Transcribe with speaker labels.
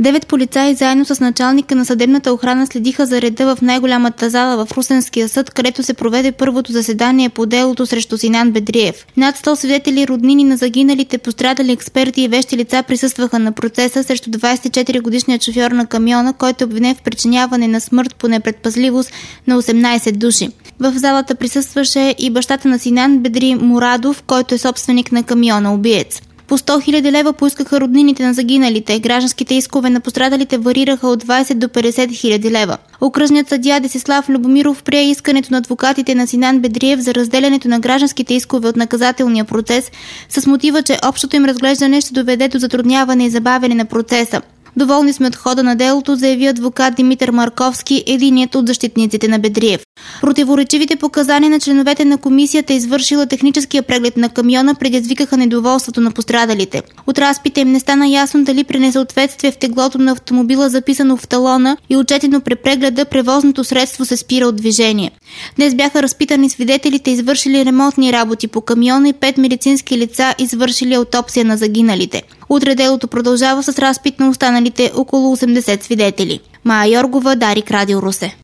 Speaker 1: 9 полицаи заедно с началника на съдебната охрана следиха за реда в най-голямата зала в Русенския съд, където се проведе първото заседание по делото срещу Синан Бедриев. Над 100 свидетели, роднини на загиналите, пострадали, експерти и вещи лица присъстваха на процеса срещу 24-годишният шофьор на камиона, който е обвинен в причиняване на смърт по непредпазливост на 18 души. В залата присъстваше и бащата на Синан Бедри Мурадов, който е собственик на камиона убиец. По 100 000 лева поискаха роднините на загиналите. Гражданските искове на пострадалите варираха от 20 до 50 000 лева. Окръжният съдия Десислав Любомиров прие искането на адвокатите на Синан Бедриев за разделянето на гражданските искове от наказателния процес с мотива, че общото им разглеждане ще доведе до затрудняване и забавяне на процеса. Доволни сме от хода на делото, заяви адвокат Димитър Марковски, единият от защитниците на Бедриев. Противоречивите показания на членовете на комисията, извършила техническия преглед на камиона, предизвикаха недоволството на пострадалите. От разпита им не стана ясно дали при несъответствие в теглото на автомобила, записано в талона и отчетено при прегледа, превозното средство се спира от движение. Днес бяха разпитани свидетелите, извършили ремонтни работи по камиона, и 5 медицински лица, извършили аутопсия на загиналите. Утре делото продължава с разпит на останалите около 80 свидетели. Мая Йоргова, Дарик, Радио Русе.